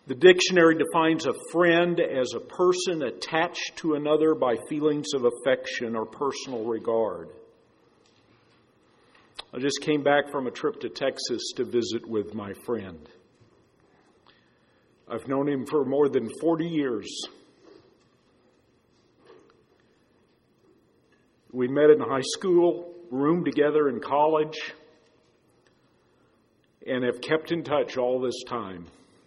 The dictionary defines a friend as a person attached to another by feelings of affection or personal regard. I just came back from a trip to Texas to visit with my friend. I've known him for more than 40 years. We met in high school, roomed together in college, and have kept in touch all this time.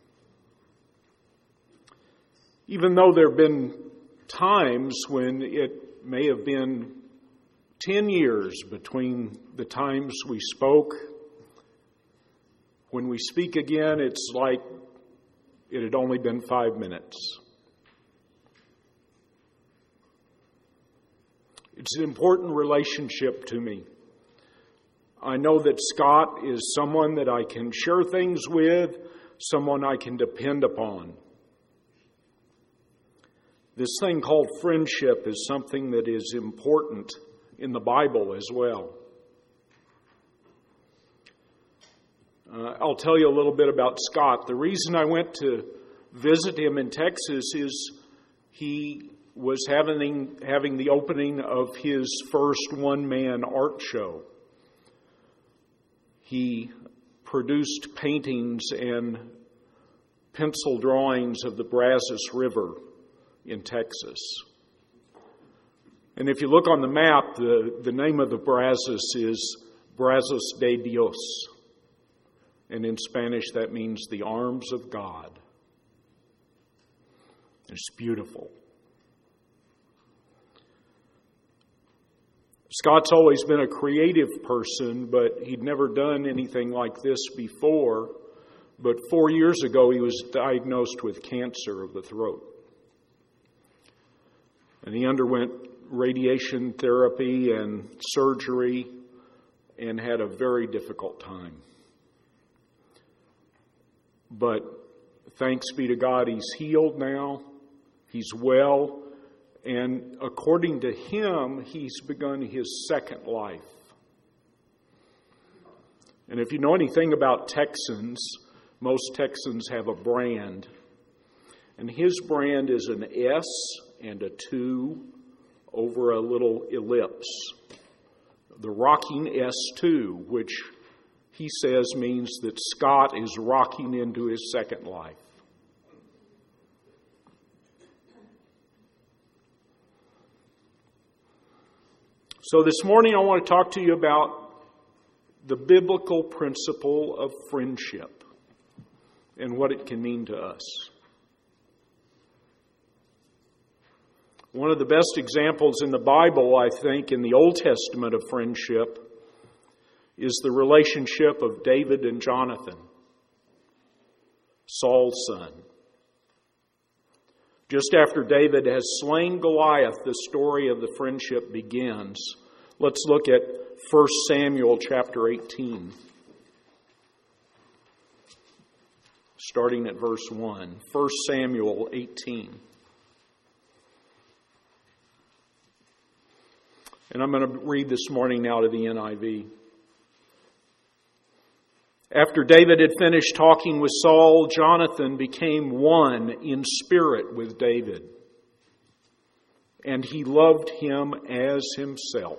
Even though there have been times when it may have been 10 years between the times we spoke, when we speak again, it's like it had only been 5 minutes. It's an important relationship to me. I know that Scott is someone that I can share things with, someone I can depend upon. This thing called friendship is something that is important in the Bible as well. I'll tell you a little bit about Scott. The reason I went to visit him in Texas is he was having the opening of his first one-man art show. He produced paintings and pencil drawings of the Brazos River in Texas. And if you look on the map, the name of the Brazos is Brazos de Dios. And in Spanish, that means the arms of God. It's beautiful. Scott's always been a creative person, but he'd never done anything like this before. But 4 years ago, he was diagnosed with cancer of the throat. And he underwent radiation therapy and surgery and had a very difficult time. But thanks be to God, he's healed now. He's well. And according to him, he's begun his second life. And if you know anything about Texans, most Texans have a brand. And his brand is an S and a 2 over a little ellipse. The rocking S2, which he says means that Scott is rocking into his second life. So this morning I want to talk to you about the biblical principle of friendship and what it can mean to us. One of the best examples in the Bible, I think, in the Old Testament of friendship is the relationship of David and Jonathan, Saul's son. Just after David has slain Goliath, the story of the friendship begins. Let's look at 1 Samuel chapter 18, starting at verse 1. 1 Samuel 18. And I'm going to read this morning now to the NIV. After David had finished talking with Saul, Jonathan became one in spirit with David, and he loved him as himself.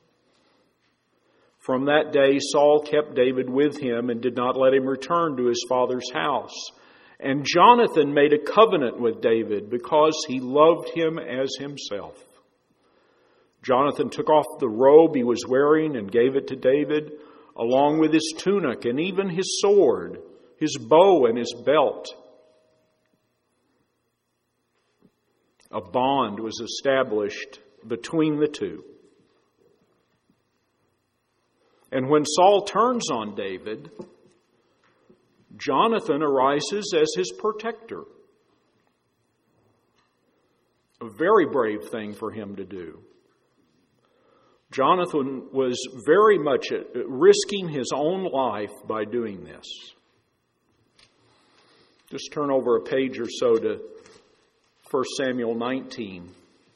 From that day, Saul kept David with him and did not let him return to his father's house. And Jonathan made a covenant with David because he loved him as himself. Jonathan took off the robe he was wearing and gave it to David, along with his tunic and even his sword, his bow and his belt. A bond was established between the two. And when Saul turns on David, Jonathan arises as his protector. A very brave thing for him to do. Jonathan was very much risking his own life by doing this. Just turn over a page or so to 1 Samuel 19.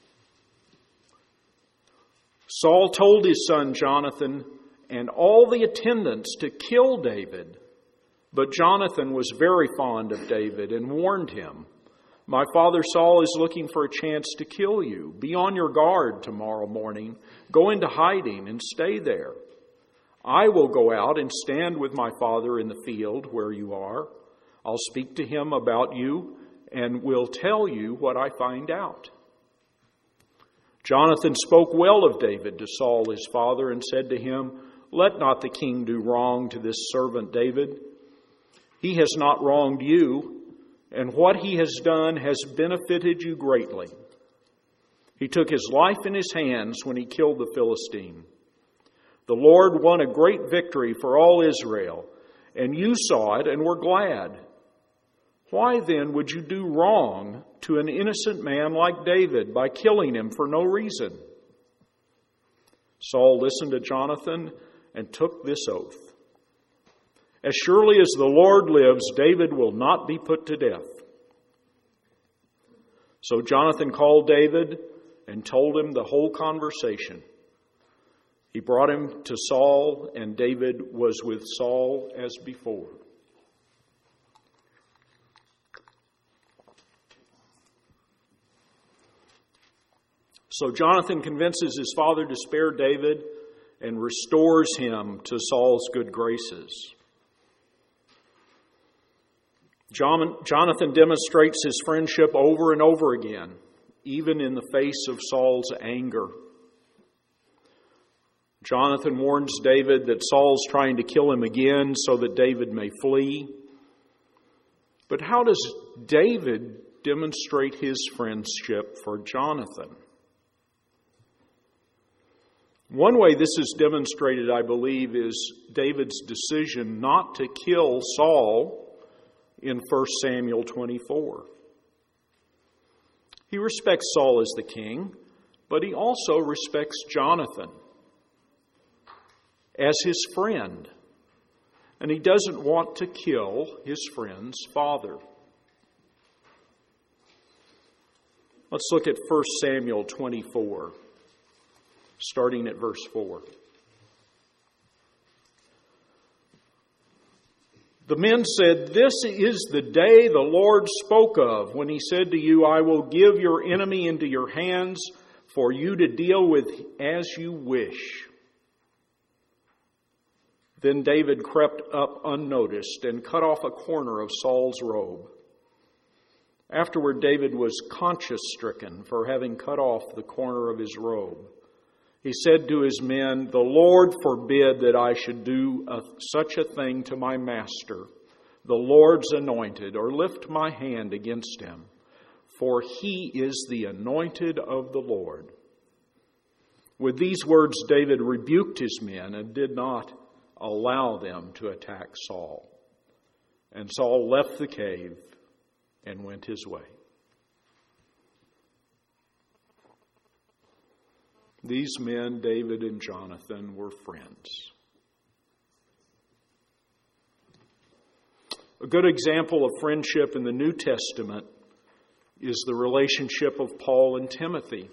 Saul told his son Jonathan and all the attendants to kill David, But Jonathan was very fond of David and warned him, "My father Saul is looking for a chance to kill you. Be on your guard tomorrow morning. Go into hiding and stay there. I will go out and stand with my father in the field where you are. I'll speak to him about you and will tell you what I find out." Jonathan spoke well of David to Saul his father and said to him, "Let not the king do wrong to this servant David. He has not wronged you, and what he has done has benefited you greatly. He took his life in his hands when he killed the Philistine. The Lord won a great victory for all Israel, and you saw it and were glad. Why then would you do wrong to an innocent man like David by killing him for no reason?" Saul listened to Jonathan and took this oath: "As surely as the Lord lives, David will not be put to death." So Jonathan called David and told him the whole conversation. He brought him to Saul, and David was with Saul as before. So Jonathan convinces his father to spare David and restores him to Saul's good graces. Jonathan demonstrates his friendship over and over again, even in the face of Saul's anger. Jonathan warns David that Saul's trying to kill him again so that David may flee. But how does David demonstrate his friendship for Jonathan? One way this is demonstrated, I believe, is David's decision not to kill Saul in 1 Samuel 24. He respects Saul as the king, but he also respects Jonathan as his friend, and he doesn't want to kill his friend's father. Let's look at 1 Samuel 24, starting at verse 4. The men said, "This is the day the Lord spoke of when he said to you, 'I will give your enemy into your hands for you to deal with as you wish.'" Then David crept up unnoticed and cut off a corner of Saul's robe. Afterward, David was conscience-stricken for having cut off the corner of his robe. He said to his men, "The Lord forbid that I should do such a thing to my master, the Lord's anointed, or lift my hand against him, for he is the anointed of the Lord." With these words, David rebuked his men and did not allow them to attack Saul. And Saul left the cave and went his way. These men, David and Jonathan, were friends. A good example of friendship in the New Testament is the relationship of Paul and Timothy.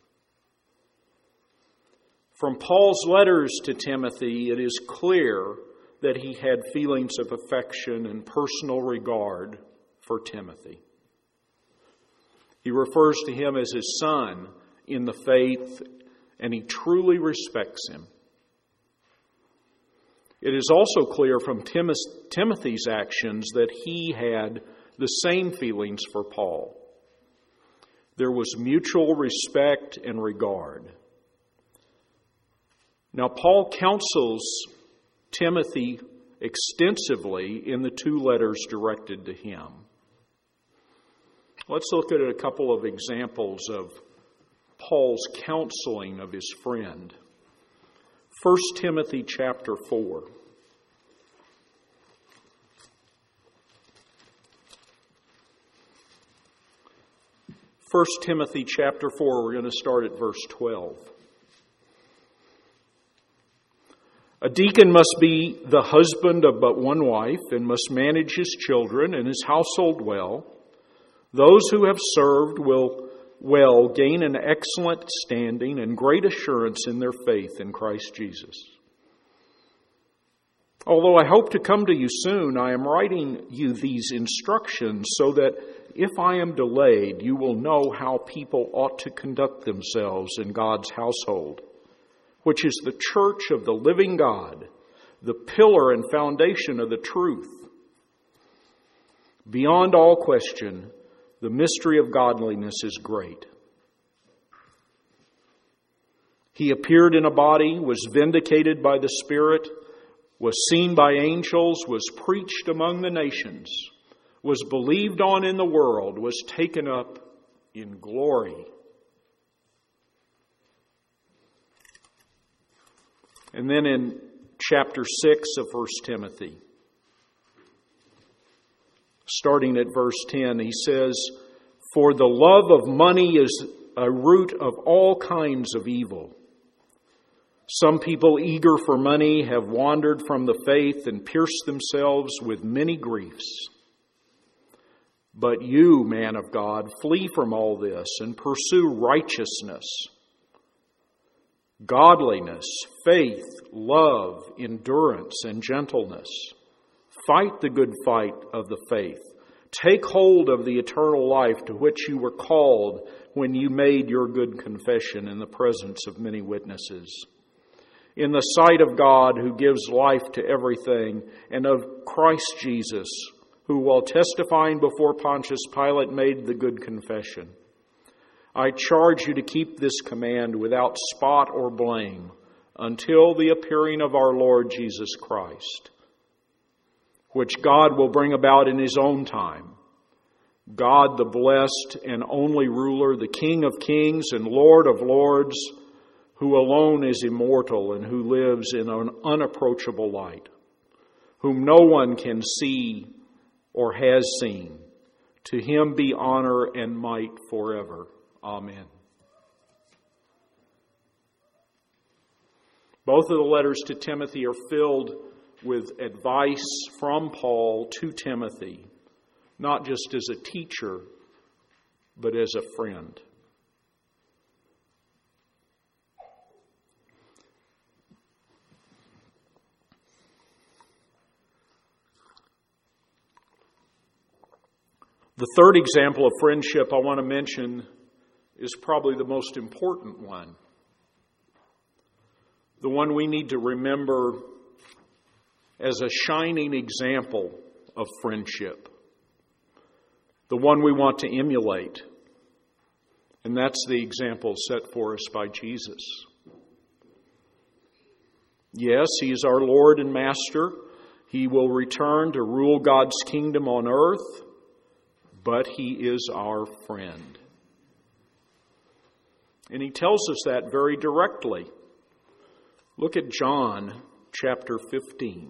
From Paul's letters to Timothy, it is clear that he had feelings of affection and personal regard for Timothy. He refers to him as his son in the faith, and he truly respects him. It is also clear from Timothy's actions that he had the same feelings for Paul. There was mutual respect and regard. Now, Paul counsels Timothy extensively in the two letters directed to him. Let's look at a couple of examples of Paul's counseling of his friend. 1 Timothy chapter 4. 1 Timothy chapter 4, we're going to start at verse 12. "A deacon must be the husband of but one wife and must manage his children and his household well. Those who have served will gain an excellent standing and great assurance in their faith in Christ Jesus. Although I hope to come to you soon, I am writing you these instructions so that if I am delayed, you will know how people ought to conduct themselves in God's household, which is the church of the living God, the pillar and foundation of the truth. Beyond all question, the mystery of godliness is great. He appeared in a body, was vindicated by the Spirit, was seen by angels, was preached among the nations, was believed on in the world, was taken up in glory. And then in chapter 6 of 1 Timothy, starting at verse 10, he says, "For the love of money is a root of all kinds of evil. Some people eager for money have wandered from the faith and pierced themselves with many griefs. But you, man of God, flee from all this and pursue righteousness, godliness, faith, love, endurance, and gentleness. Fight the good fight of the faith. Take hold of the eternal life to which you were called when you made your good confession in the presence of many witnesses. In the sight of God, who gives life to everything, and of Christ Jesus, who, while testifying before Pontius Pilate, made the good confession. I charge you to keep this command without spot or blame until the appearing of our Lord Jesus Christ, which God will bring about in His own time. God, the blessed and only ruler, the King of kings and Lord of lords, who alone is immortal and who lives in an unapproachable light, whom no one can see or has seen. To Him be honor and might forever. Amen." Both of the letters to Timothy are filled with advice from Paul to Timothy, not just as a teacher, but as a friend. The third example of friendship I want to mention is probably the most important one. The one we need to remember as a shining example of friendship. The one we want to emulate. And that's the example set for us by Jesus. Yes, He is our Lord and Master. He will return to rule God's kingdom on earth. But He is our friend. And He tells us that very directly. Look at John chapter 15.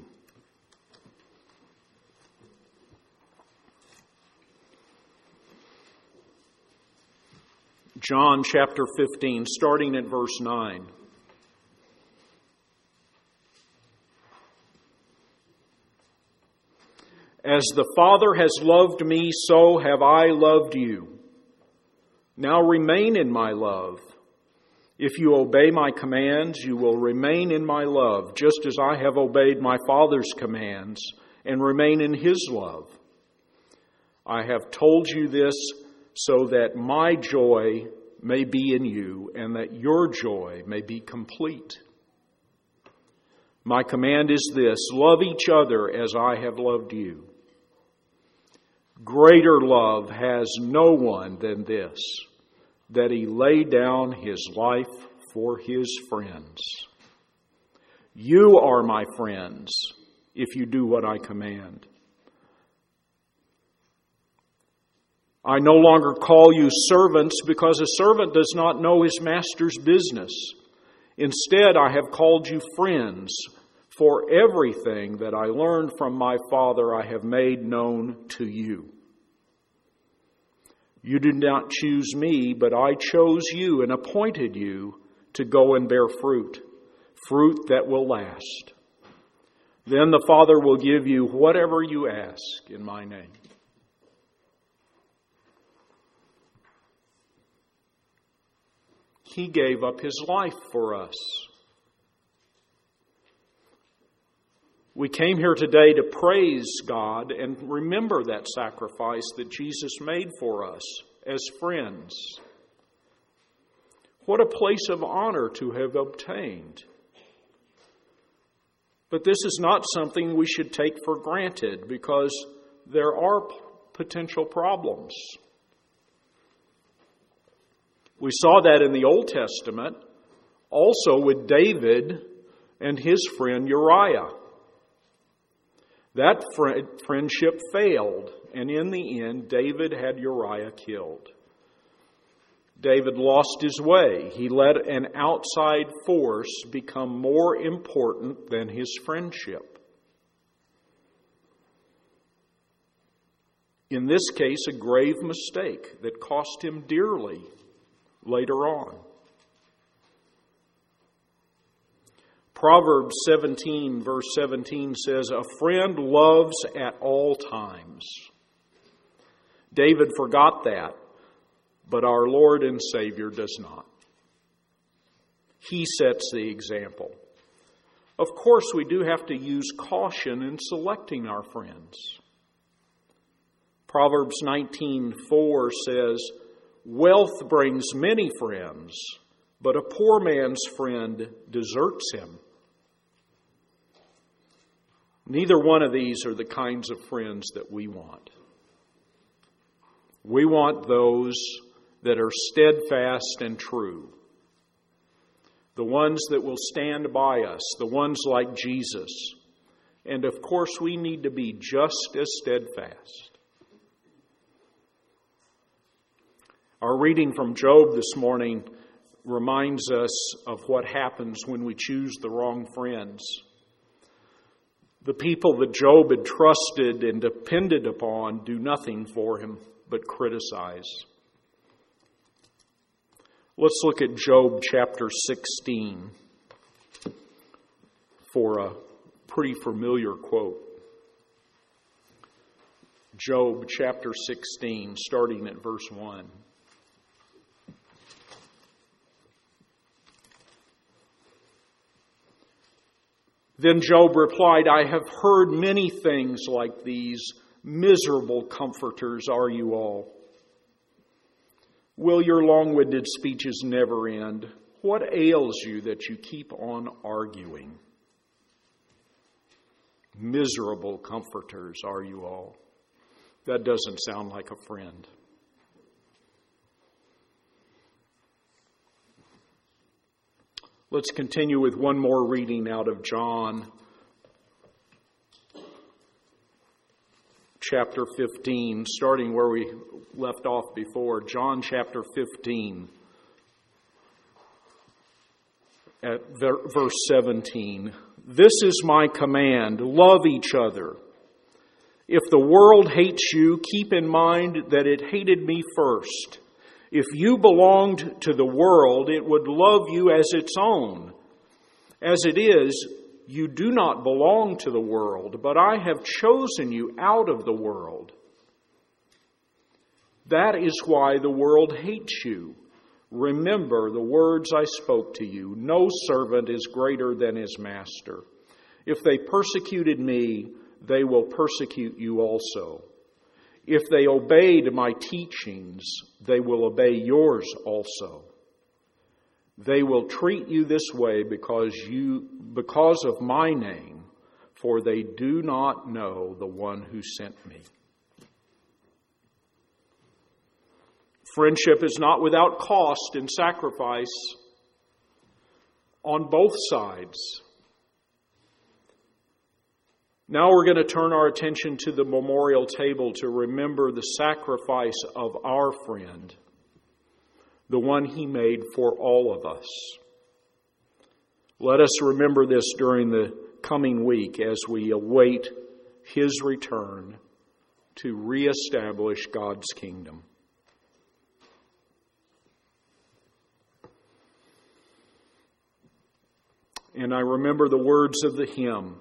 John chapter 15, starting at verse 9. As the Father has loved me, so have I loved you. Now remain in my love. If you obey my commands, you will remain in my love, just as I have obeyed my Father's commands and remain in His love. I have told you this so that my joy may be in you and that your joy may be complete. My command is this: love each other as I have loved you. Greater love has no one than this, that He laid down His life for His friends. You are my friends if you do what I command. I no longer call you servants, because a servant does not know his master's business. Instead, I have called you friends, for everything that I learned from my Father I have made known to you. You did not choose me, but I chose you and appointed you to go and bear fruit, fruit that will last. Then the Father will give you whatever you ask in my name. He gave up His life for us. We came here today to praise God and remember that sacrifice that Jesus made for us as friends. What a place of honor to have obtained. But this is not something we should take for granted because there are potential problems. We saw that in the Old Testament, also with David and his friend Uriah. That friendship failed, and in the end, David had Uriah killed. David lost his way. He let an outside force become more important than his friendship. In this case, a grave mistake that cost him dearly later on. Proverbs 17, verse 17 says, "A friend loves at all times." David forgot that, but our Lord and Savior does not. He sets the example. Of course, we do have to use caution in selecting our friends. Proverbs 19:4 says, "Wealth brings many friends, but a poor man's friend deserts him." Neither one of these are the kinds of friends that we want. We want those that are steadfast and true. The ones that will stand by us, the ones like Jesus. And of course, we need to be just as steadfast. Our reading from Job this morning reminds us of what happens when we choose the wrong friends. The people that Job had trusted and depended upon do nothing for him but criticize. Let's look at Job chapter 16 for a pretty familiar quote. Job chapter 16, starting at verse 1. Then Job replied, "I have heard many things like these. Miserable comforters are you all. Will your long-winded speeches never end? What ails you that you keep on arguing? Miserable comforters are you all." That doesn't sound like a friend. Let's continue with one more reading out of John chapter 15, starting where we left off before. John chapter 15 at verse 17. "This is my command, love each other. If the world hates you, keep in mind that it hated me first. If you belonged to the world, it would love you as its own. As it is, you do not belong to the world, but I have chosen you out of the world. That is why the world hates you. Remember the words I spoke to you. No servant is greater than his master. If they persecuted me, they will persecute you also. If they obeyed my teachings, they will obey yours also. They will treat you this way because of my name, for they do not know the one who sent me." Friendship is not without cost and sacrifice on both sides. Now we're going to turn our attention to the memorial table to remember the sacrifice of our friend, the one he made for all of us. Let us remember this during the coming week as we await his return to reestablish God's kingdom. And I remember the words of the hymn.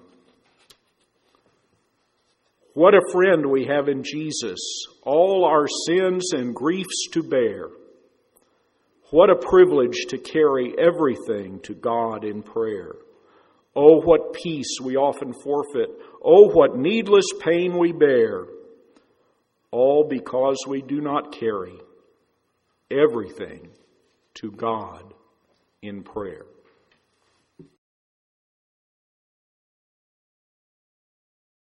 What a friend we have in Jesus, all our sins and griefs to bear. What a privilege to carry everything to God in prayer. Oh, what peace we often forfeit. Oh, what needless pain we bear. All because we do not carry everything to God in prayer.